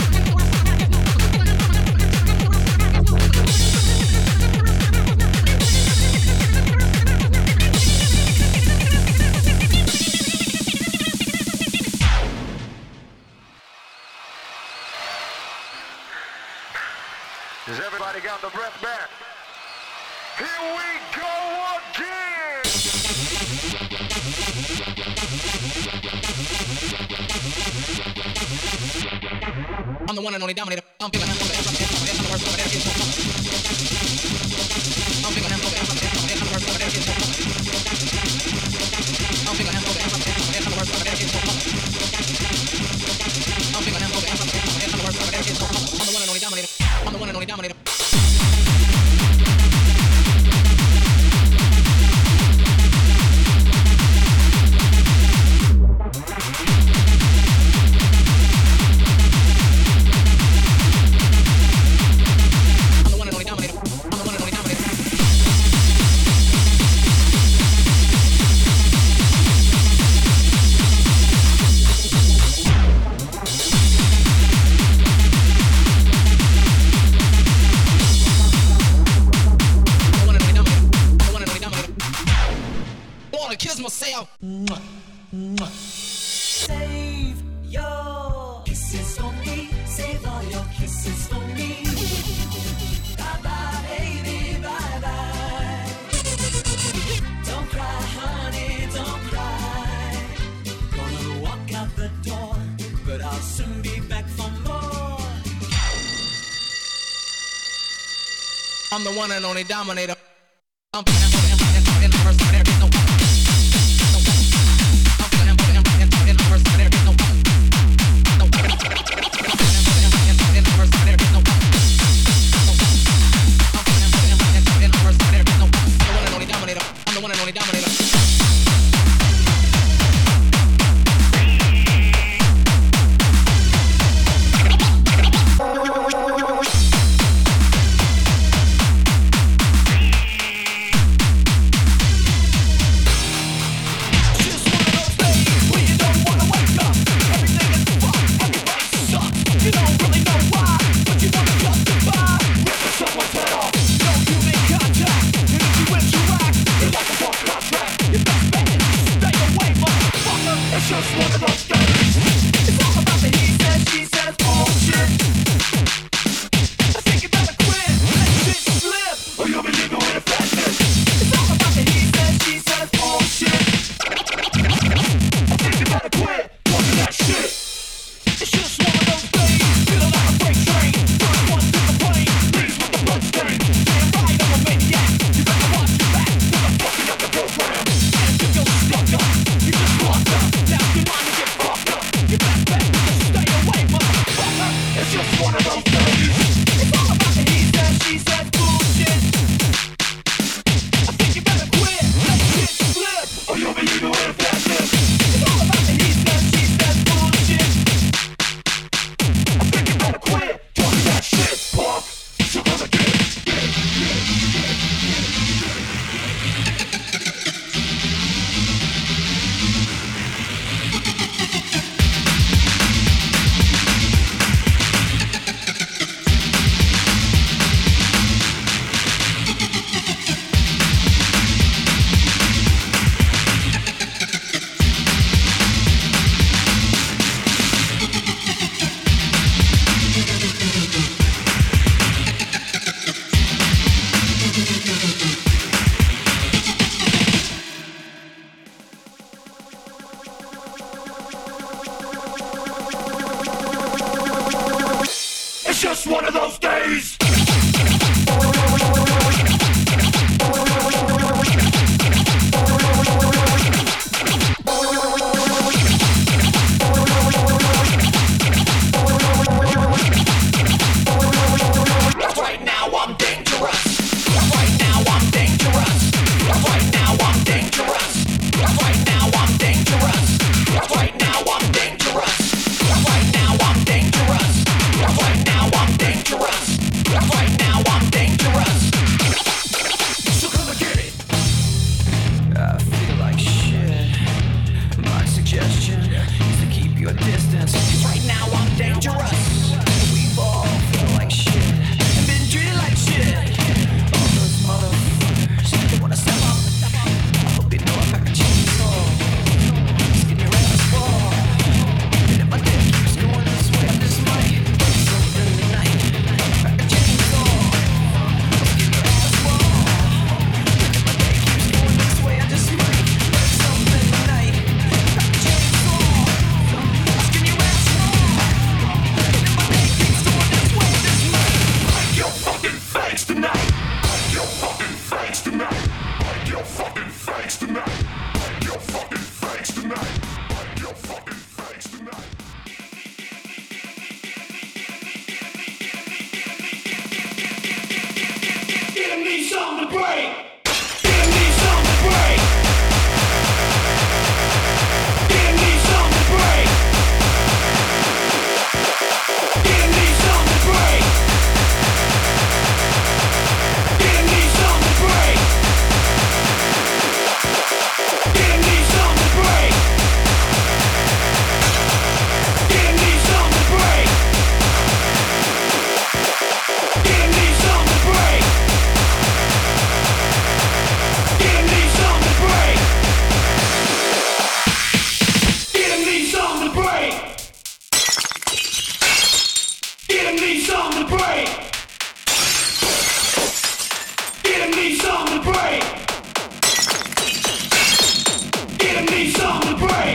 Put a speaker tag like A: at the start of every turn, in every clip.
A: Has everybody got the breath back? Here we go again!
B: I'm the one and only dominator. I'm bigger than the worst sucker. There is no other. I'm bigger than the worst sucker. There is no other. I'm bigger than the worst sucker. There is no other. I'm bigger than the worst sucker. There is no other. I'm the one and only dominator. I'm the one and only dominator. Kiss myself.
C: Save your kisses for me. Save all your kisses for me. Bye bye, baby, bye bye. Don't cry, honey, don't cry. Gonna walk out the door, but I'll soon be back for more.
B: I'm the one and only dominator. I'm the first there is no
C: Bullshit.
D: just one of those days.
C: Right now I'm dangerous. Right now I'm dangerous. Right now I'm dangerous. Right now I'm dangerous. Right now I'm dangerous. Right now I'm dangerous. Right now I'm dangerous. Right now I'm dangerous.
D: So come and get it.
C: I feel like shit. My suggestion is to keep your distance. Right now I'm dangerous. We've all feel like shit and been treated like shit. All those motherfuckers, they wanna step up. I hope they know I'm back a chainsaw. Skin your ass raw. And if my dick keeps going this way, I just might break something tonight. Back a chainsaw. Skin your ass raw. And if my dick keeps going this way, I just might break something tonight. Back a chainsaw. Skin your ass raw. And if my dick keeps going this way, I just might
D: Break your fucking face tonight. Break your fucking face tonight. Break your fucking face tonight. Break your fucking face tonight. Break your fucking face tonight. Give me something to break. Give me something to break. Give me something to break. Give me something to break. Give me something to break. Give me something to break. Give me something to break. Give me something to break. Give me something to break. Give me something to break. Give me something to break. Give me something to break. Give me something to break.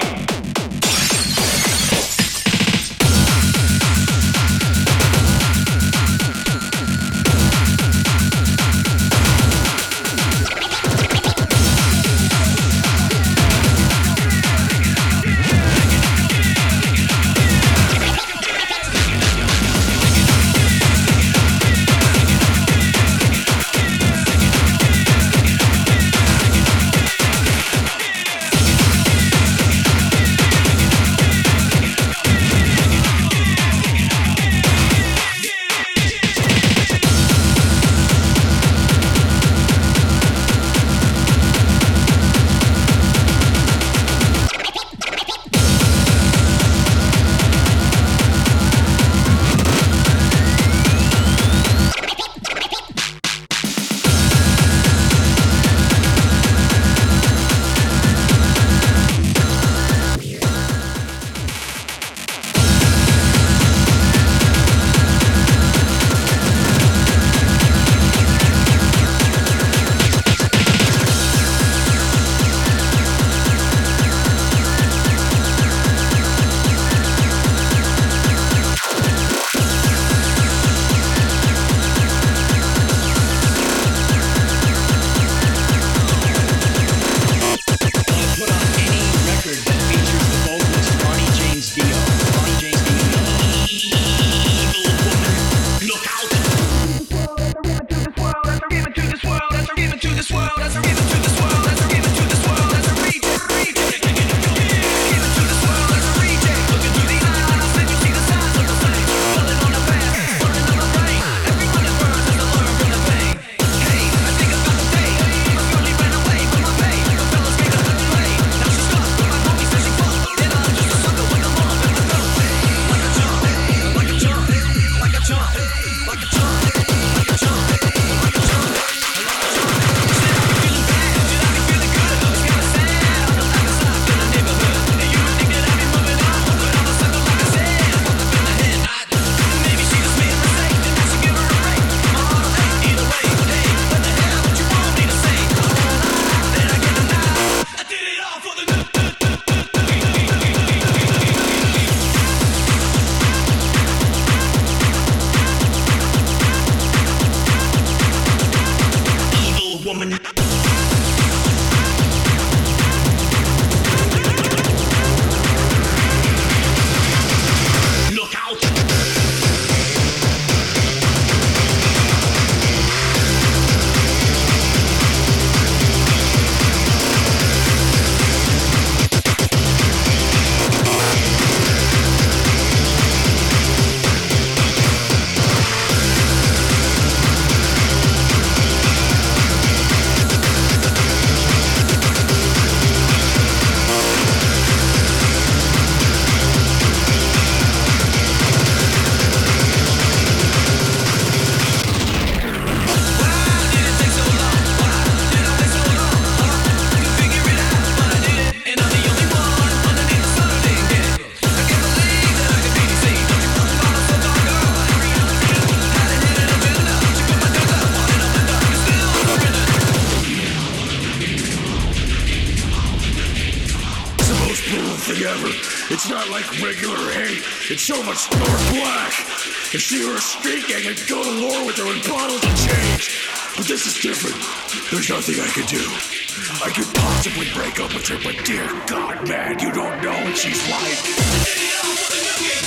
D: It's not like regular hate. It's so much more black. If she were streaking, I'd go to war with her in bottles of change. But this is different. There's nothing I could do. I could possibly break up with her, but dear God, man, you don't know what she's like.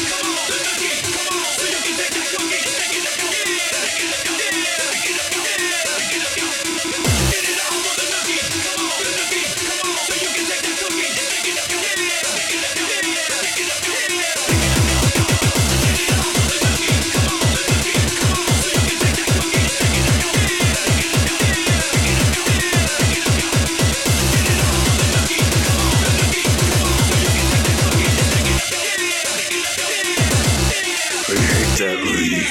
D: That lady.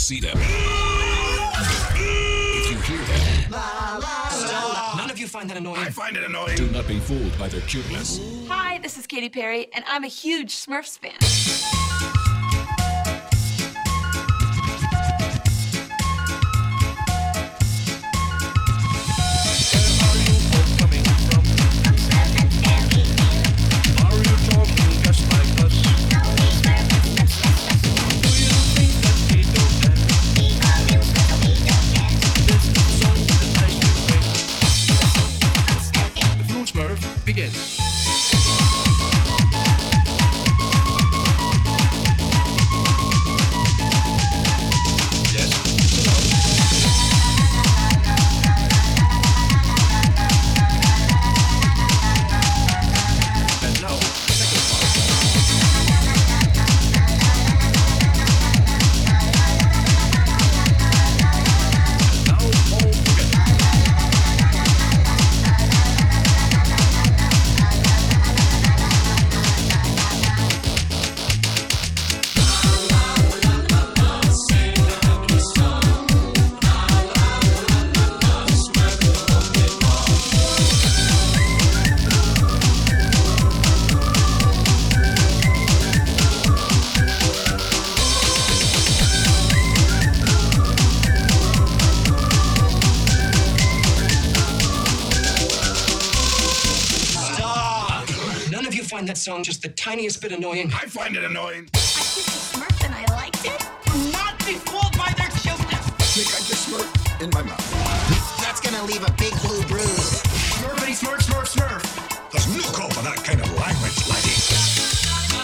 D: see them. If you hear them,
C: None of you find that annoying.
E: I find it annoying.
D: do not be fooled by their cuteness.
F: Hi, this is Katy Perry, and I'm a huge Smurfs fan.
B: Begin.
E: And now, second part. And now, all together.
C: None of you find that song just the tiniest bit annoying.
E: I find it annoying.
F: I kissed a Smurf and I liked it.
C: Do not be fooled by their cuteness.
E: Think I just smurf in my mouth.
G: That's gonna leave a big blue bruise.
E: Smurfity, smurf, smurf, smurf. There's no call for that kind of language, laddie.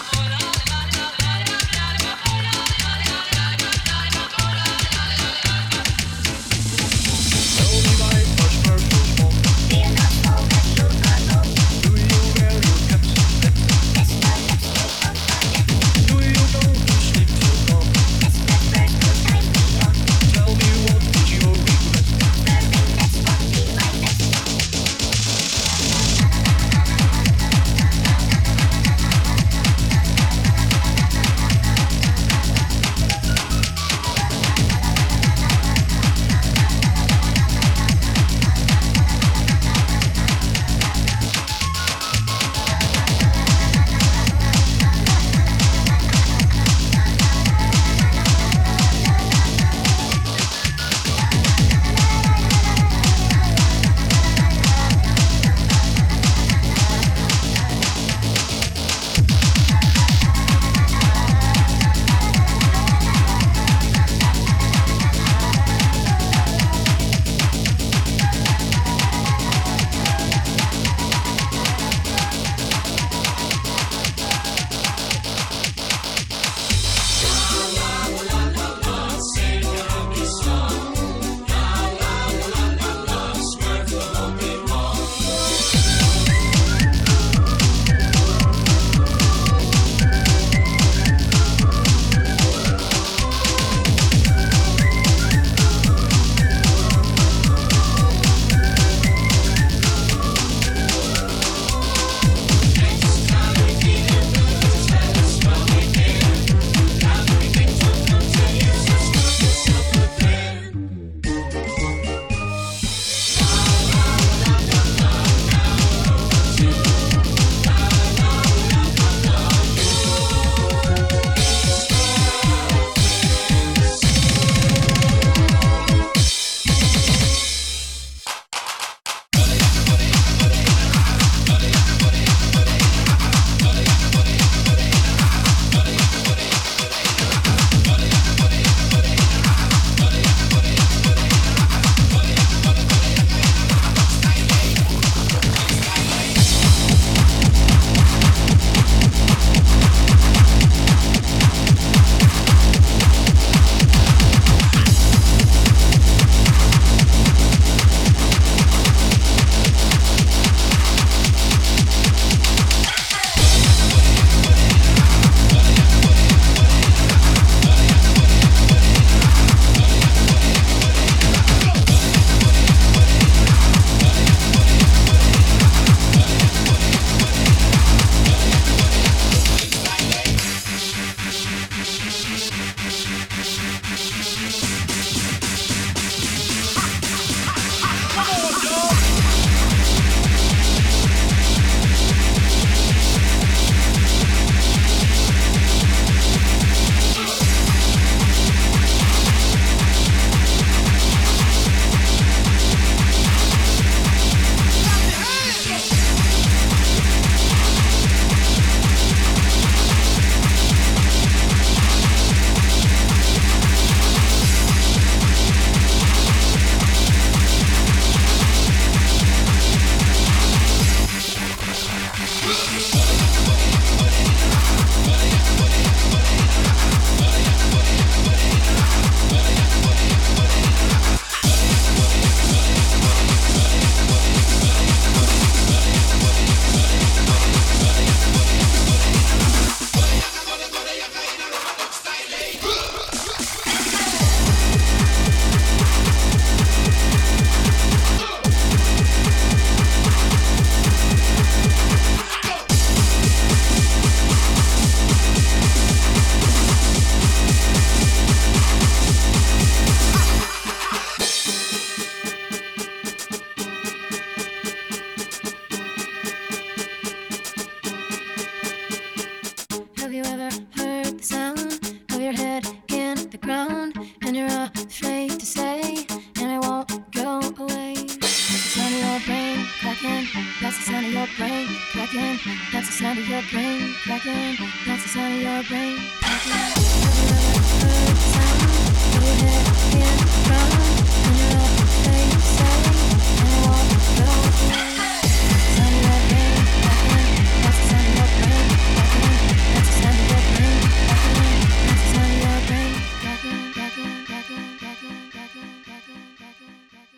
H: That's the sound of your brain cracking. That's the sound of your brain cracking. That's the sound of your brain cracking. Have you ever heard the sound? Put your head in front, turn it up, play it safe, and walk the way. Sound of your brain cracking. That's the sound of your brain cracking. That's the sound of your brain cracking. That's the sound of your brain cracking, cracking, cracking, cracking, cracking, cracking, cracking, cracking.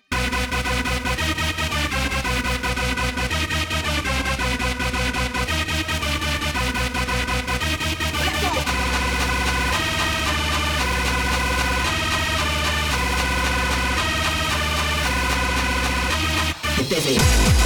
G: Busy.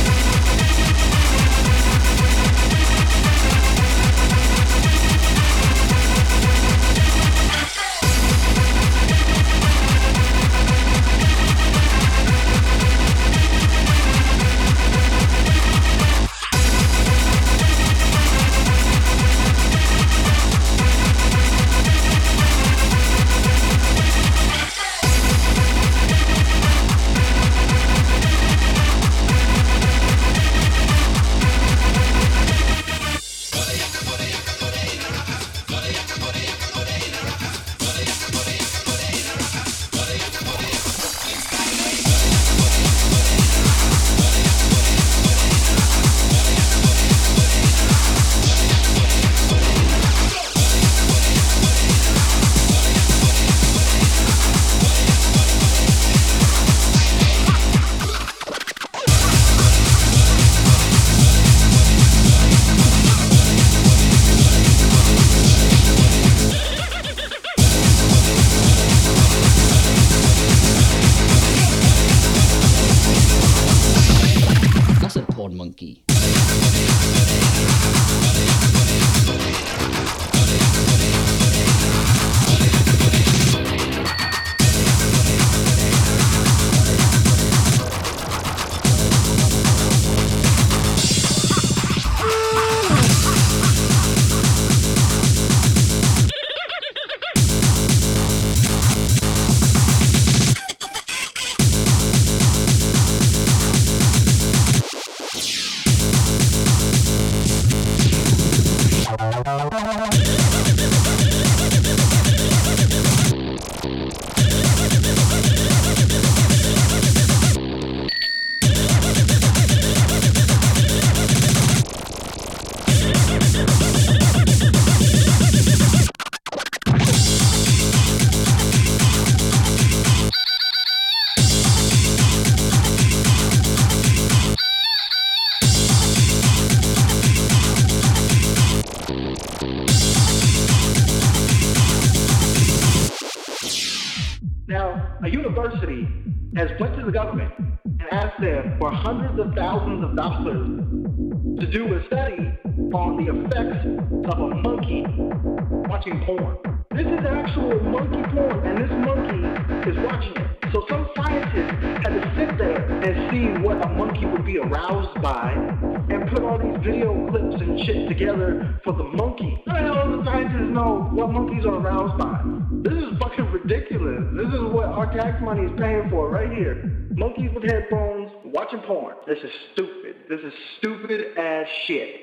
I: Monkey.
J: Now, a university has went to the government and asked them for hundreds of thousands of dollars to do a study on the effects of a monkey watching porn. This is actual monkey porn, and this monkey is watching it. So some scientists had to sit there and see what a monkey would be aroused by and put all these video clips and shit together for the monkey. How the hell do the scientists know what monkeys are aroused by? This is fucking ridiculous. This is what our tax money is paying for right here. Monkeys with headphones watching porn. This is stupid. This is stupid ass shit.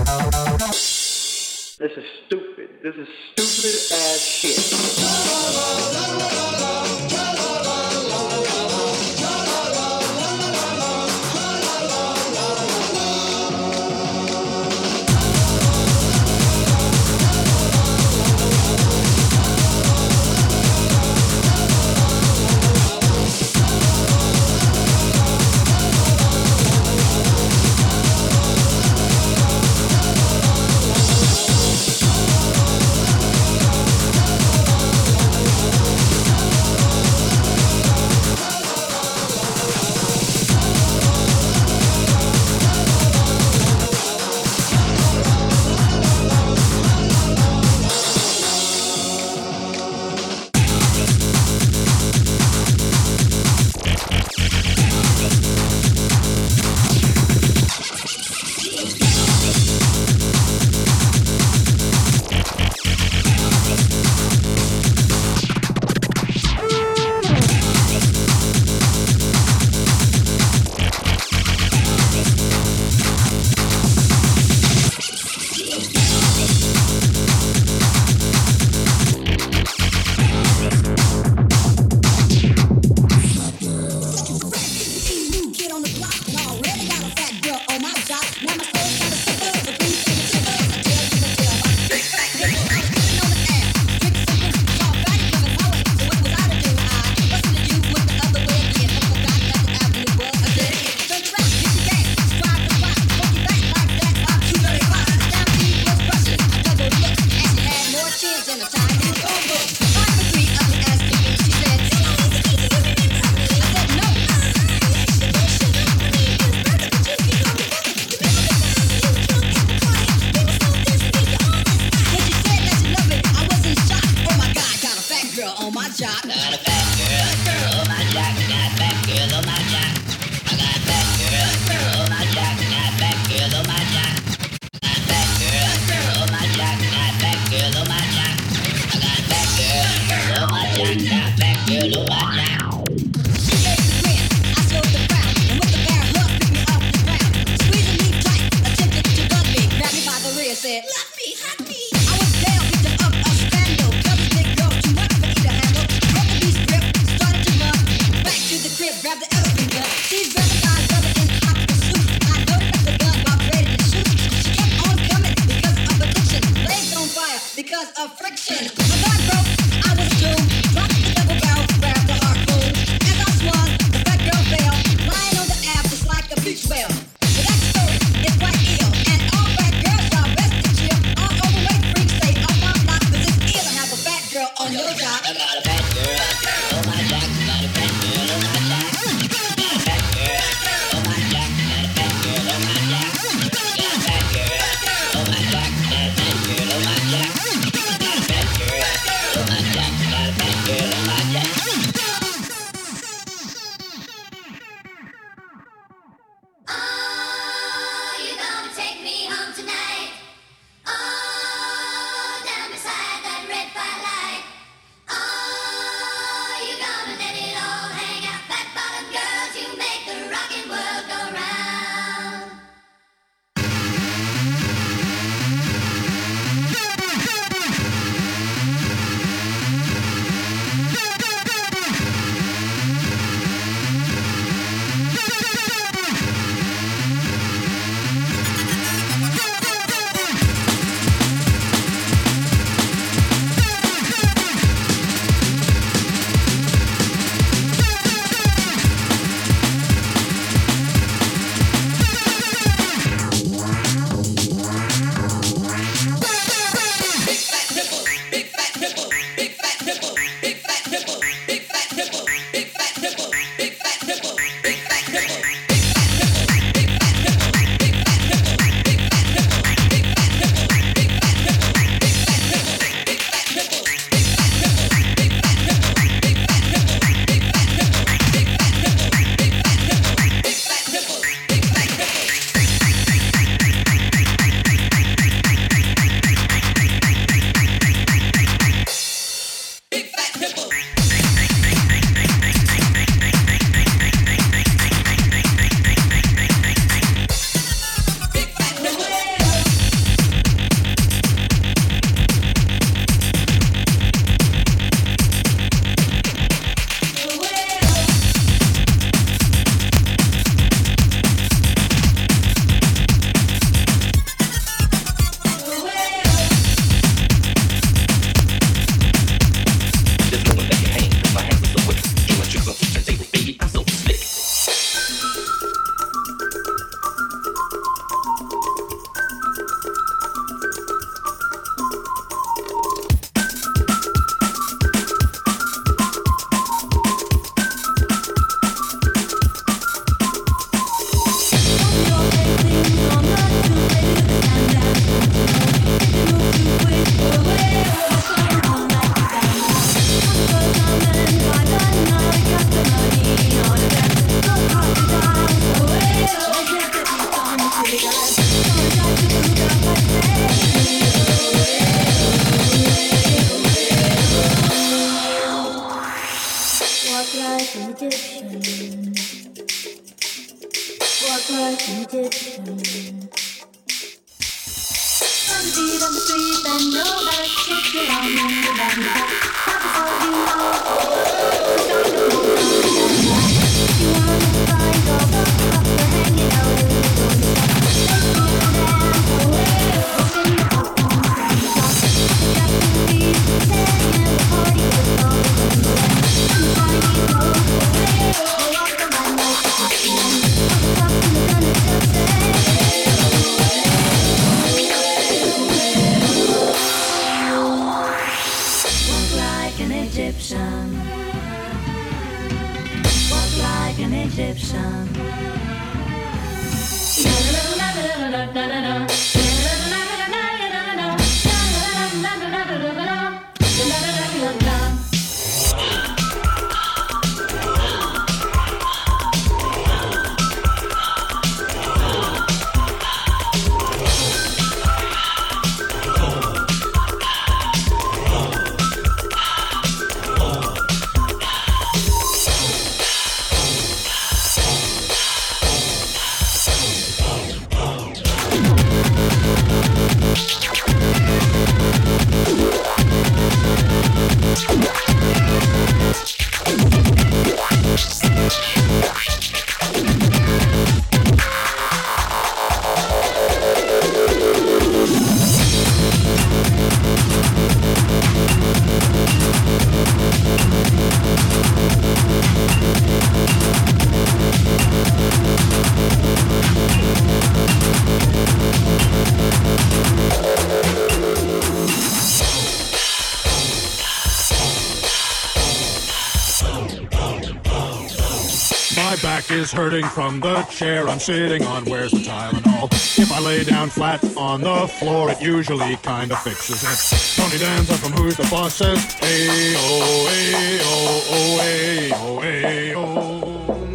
J: This is stupid. This is stupid ass shit.
C: on my jock. I got a fat girl on my jock. I got a fat girl on my jock. I got a fat girl on my jock. I got a fat girl on my jock. I got a fat girl on my jock. I got a fat girl on my jock. I got a fat girl on my jock. I got a fat girl on my jock. She gave the grin. I slowed the crowd, and with the bare hook, picked me off the ground. Squeezing me tight, attempted to gun me, grabbed me by the rear, said, "Let me, hug me." I was down, picked him up a scandal. Tell this big girl too much for me to handle. Broke the beast grip, started to run. Back to the crib, grabbed the elephant gun. She's grabbing my brother in hot pursuit. I loaded up the gun while ready to shoot. She kept on coming because of addiction. Legs on fire because of friction. My gun broke, I was doomed. Dropped the double barrel, grabbed the harpoon. As I swung, the fat girl fell. Lying on the ass just like a beach whale. But that story is quite ill. And all fat girls, y'all best to chill. All overweight freaks stay off my block, 'cause it's ill to have a fat girl on your job. I got a fat girl on my jock. I got a fat girl on my jock. I got a fat girl on my jock. I got a fat girl on my jock. I got a fat girl on my jock. I got a fat girl on my jock. I got a fat girl on my jock. I got a fat girl on my jock.
H: Oh, you gonna take me home tonight? Oh, down beside that red firelight. Oh, you gonna let it all hang out? Fat bottom girls, you make the rockin' world go round. Walk like an Egyptian. Walk like an Egyptian. On the beat of the street, and nobody shakes it on me. Not before you know. It's time to go down. You wanna find all the stuff you're hanging out in the corner. Let's go dance away. Open the popcorn, stand the top. Got the beat, staying in the party with all the women. I'm trying to keep low away. Walk the line like a Christian. All the stuff in the gun is just Egyptian. Walk like an Egyptian.
I: My back is hurting from the chair I'm sitting on. Where's the Tylenol? If I lay down flat on the floor, it usually kinda fixes it. Tony Danza from Who's the Boss says, Ayo, ayo, oh, ayo, ayo.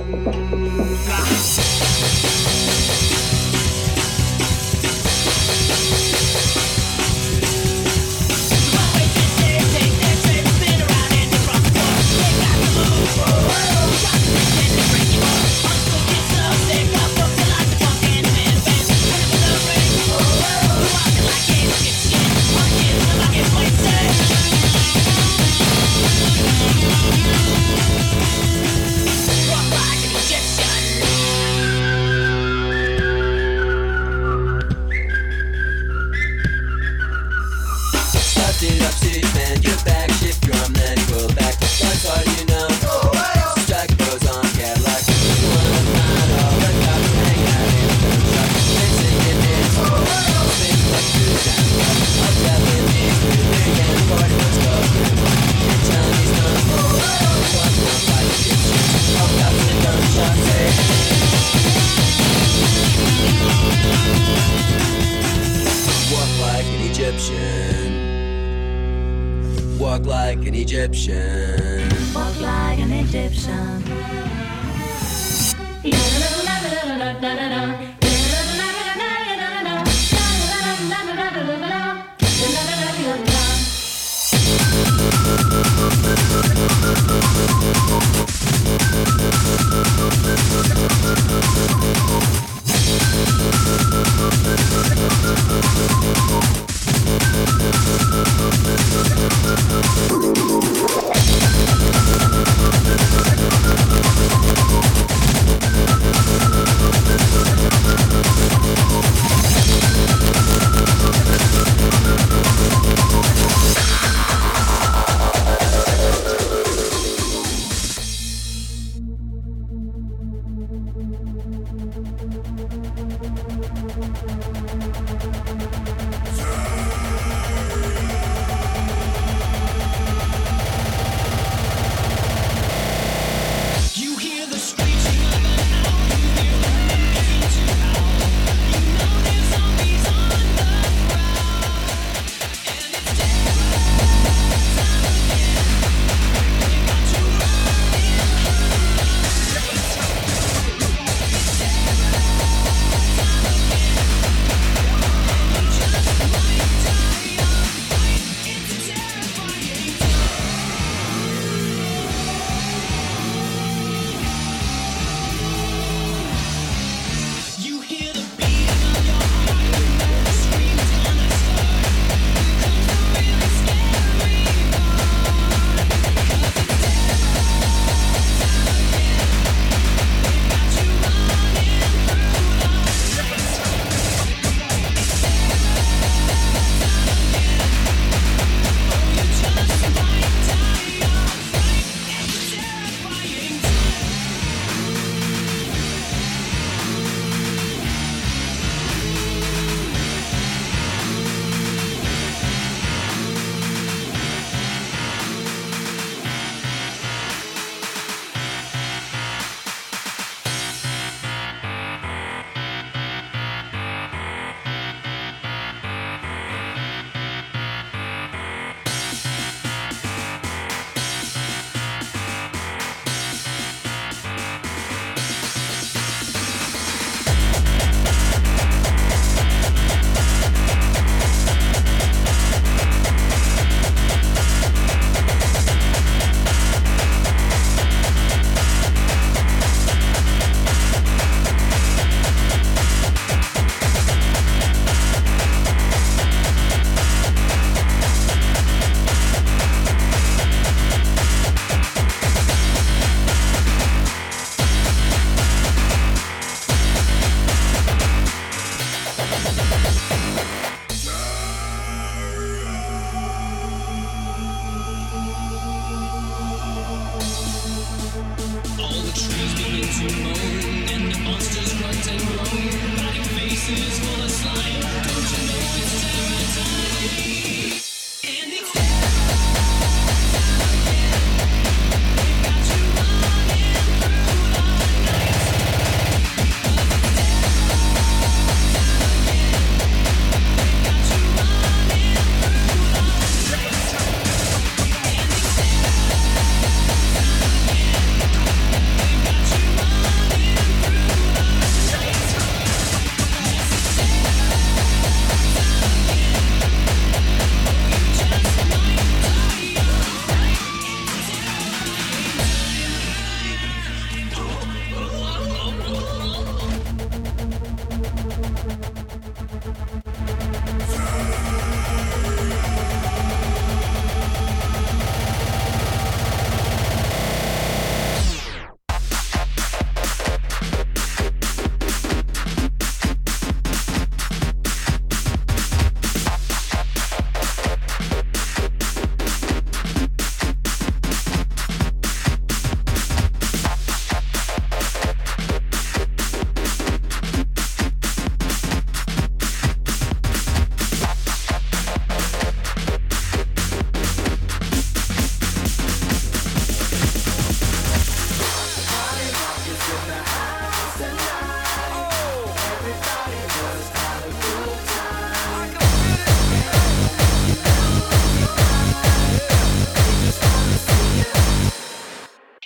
C: Walk like an Egyptian.
H: Walk like an Egyptian.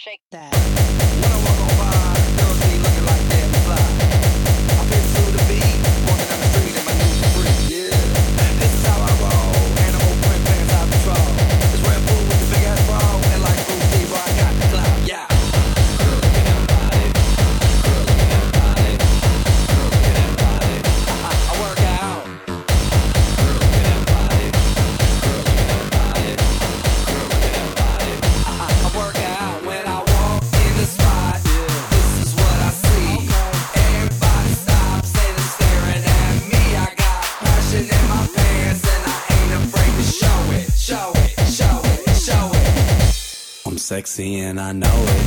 C: Shake that. When I walk on by, girls be looking like damn fly. I fit to the beat, walking down the street in my new freak, yeah. This is how I roll, animal print pants out control. This Red Bull with the big ass bra, and like Bruce Lee, boy, I got the clout, yeah. Girl, look at that body. Girl, look at that body. Girl, look at that body. I work out. Girl, look at that body. Girl, look at that body. Girl, look at that body. I work out when I walk in the spot. This is what I see. Everybody stops and is staring at me. I got passion in my pants and I ain't afraid to show it. Show it, show it, show it. I'm sexy and I know it.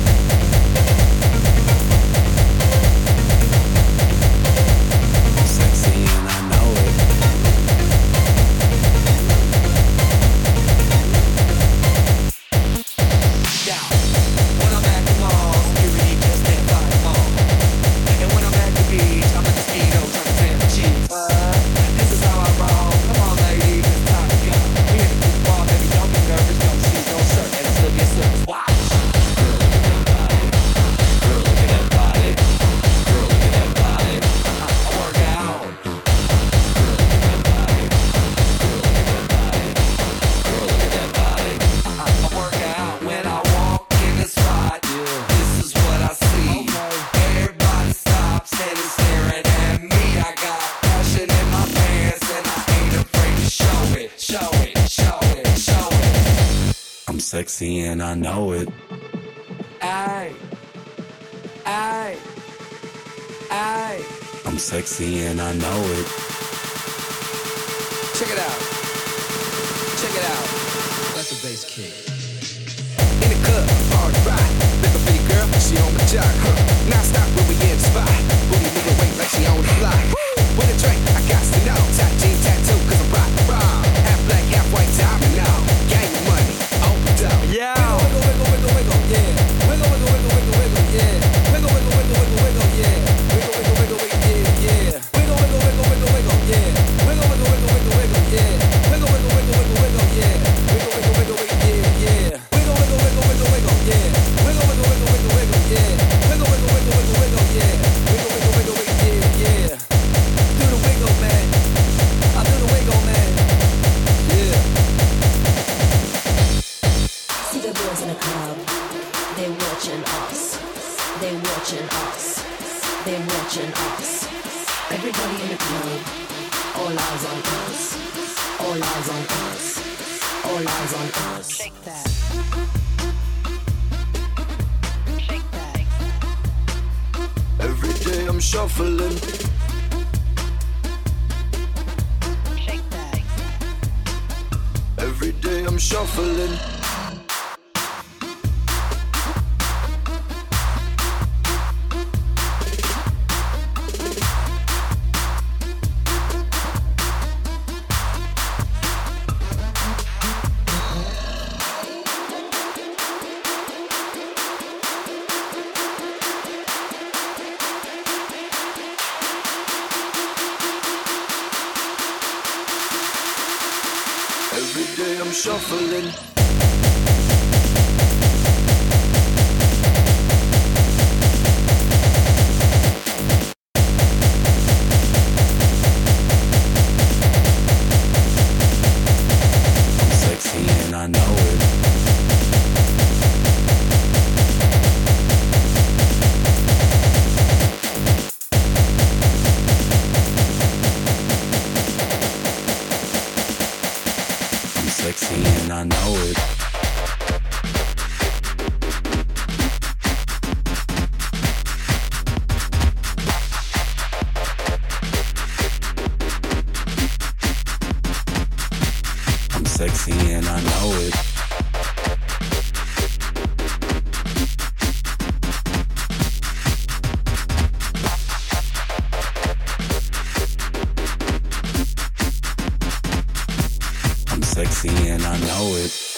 C: I'm sexy and I know it. Yeah. When I'm at the mall, security just can't find them all. And when I'm at the beach, I'm in the speedo trying to tan the cheeks. This is how I roll. Come on, ladies, it's time to go. We hit the bar, baby, don't be nervous. No shoes, no shirt, and it still gets service. Watch. Girl, look at that body. Girl, look at that body. Girl, look at that body. I work out. Girl, look at that body. Girl, look at that body. Girl, look at that body. I work out when I walk in the spot. This is what I see. Everybody stops and is staring at me. I got passion in my pants and I ain't afraid to show it. Show it, show it, show it. I'm sexy and I know it. Aye, aye, aye. I'm sexy and I know it. Check it out. Check it out. That's the bass kick. In the club, hard ride. Look up pretty girl, she on my jock. Now stop when we in the spot. Booty moving weight like she on the fly. With a drink, I got to know. Top jean tattoo, cause I'm rock the raw. Half black, half white, diamond now. Gang of money, open up. Yeah. Wiggle, wiggle, wiggle, wiggle, yeah. Wiggle, wiggle, wiggle, wiggle, wiggle, yeah. Wiggle, wiggle, wiggle, wiggle, wiggle, yeah. Wiggle, wiggle, wiggle, wiggle, yeah, yeah. Wiggle, wiggle, wiggle, wiggle, wiggle, yeah. Wiggle, wiggle, wiggle, wiggle, wiggle, yeah. Wiggle, wiggle, wiggle, wiggle, wiggle, yeah. Wiggle, wiggle, wiggle, wiggle, yeah, yeah. Wiggle, wiggle, wiggle, wiggle, wiggle, yeah. Wiggle, wiggle, wiggle, wiggle, wiggle, yeah. Wiggle, wiggle, wiggle, wiggle, wiggle, yeah. Wiggle, wiggle, wiggle, wiggle, yeah, yeah. Do the wiggle, man. I do the wiggle, man. Yeah.
K: See the girls in the club, they watching us. They watching us. They watching us. Everybody in the club, all eyes on us. All eyes on us. All eyes on us. Shake that. Shake that.
C: Every day I'm shuffling.
K: Shake that.
C: Every day I'm shuffling. Every day I'm shuffling. I'm sexy and I know it. Sexy and I know it. I'm sexy and I know it. I'm sexy and I know it.